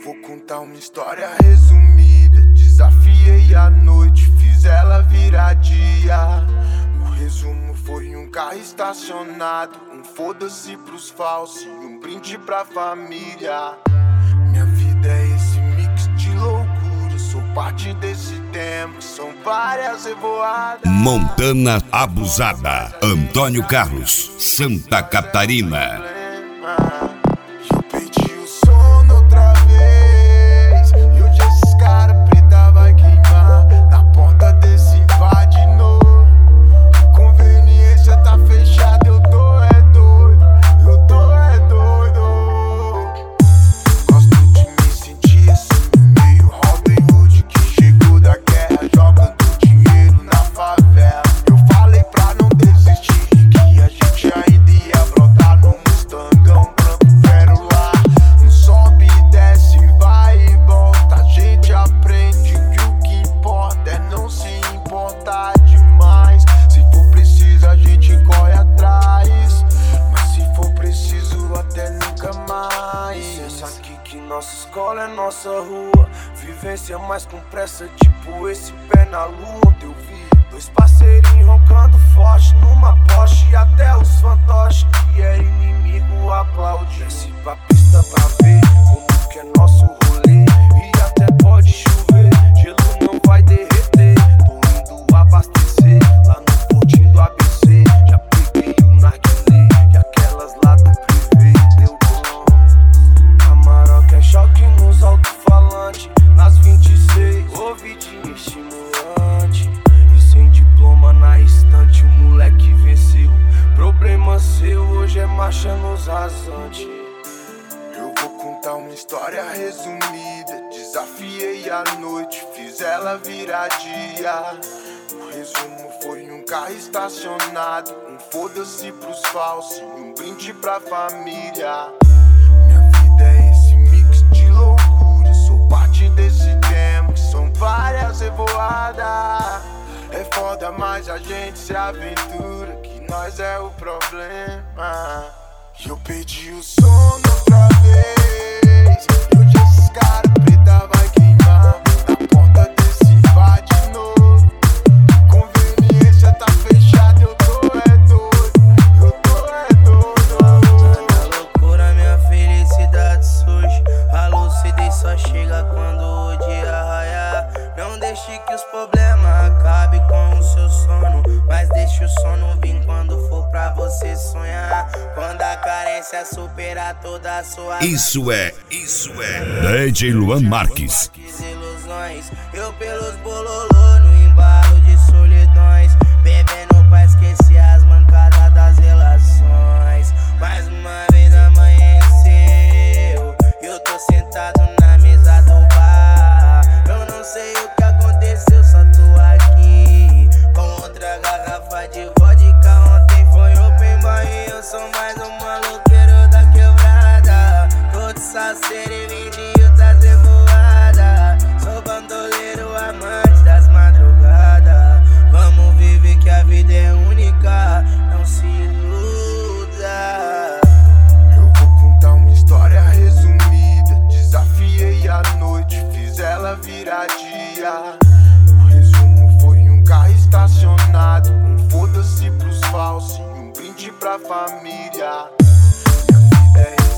Vou contar uma história resumida. Desafiei a noite, fiz ela virar dia. O resumo foi um carro estacionado, um foda-se pros falsos e um brinde pra família. Minha vida é esse mix de loucura, sou parte desse tempo, são várias revoadas. Montana Abusada, Antônio Carlos, Santa Catarina. Eu perdi o sono outra vez, e hoje esses cara preta vai queimar na porta desse bar de novo. Conveniência tá fechada, eu tô é doido, eu tô é doido. Gosto de me sentir assim, meio Robin Hood que chegou da guerra jogando dinheiro na favela. Eu falei pra não desistir, que a gente ainda ia brotar no Mustangão branco pérola. Não sobe e desce, vai e volta. A gente aprende que o que importa é não se importar demais. Se for preciso a gente corre atrás, mas se for preciso até nunca mais. Pensa aqui que nossa escola é nossa rua, vivência mais com pressa, tipo esse pé na lua. Ontem eu vi dois parceirinhos roncando forte numa Porsche, e até os fantoches que era inimigo aplaude. Desce pra pista pra ver como que é nosso rolê, e até pode chover, gelo não vai derreter. Tô indo abastecer lá no portinho do ABC. Já peguei o narguilé e aquelas lá do privê, deu bom. A Maroca é choque nos alto-falantes, nas 26, ouvidinho estimulante. E sem diploma na estante, o moleque venceu. Problema seu, hoje é marcha nos rasantes. Eu vou contar uma história resumida. Desafiei a noite, fiz ela virar dia. O resumo foi um carro estacionado, um foda-se pros falsos e um brinde pra família. Minha vida é esse mix de loucura, sou parte desse tempo, são várias revoadas. É foda, mas a gente se aventura, que nós é o problema. Eu perdi o sono outra vez, e hoje esses cara preta vai queimar na porta desse bar de novo. Conveniência tá fechada, eu tô é doido, eu tô é doido. Na loucura minha felicidade surge, a lucidez só chega quando o dia raiar. Não deixe que os problemas acabem com o seu sono, mas deixe o sono vir quando for pra você sonhar. Quando a carência superar toda a sua Isso é DJ Luan Marques. ilusões, eu pelos bololô no embalo de solidões, bebendo pra esquecer as mancadas das relações. Mais uma vez amanheceu, eu tô sentado na mesa do bar. Eu não sei o que aconteceu, só tô aqui com outra garrafa de vodka. Ontem foi open bar e eu sou mais um maloqueiro da quebrada. Tô de salseiro e vizinho das revoadas. Sou bandoleiro, amante das madrugadas. Vamos viver que a vida é única, não se iluda. Eu vou contar uma história resumida. Desafiei a noite, fiz ela virar dia. O resumo foi um carro estacionado, um foda-se pros falsos e um brinde pra família. Minha vida é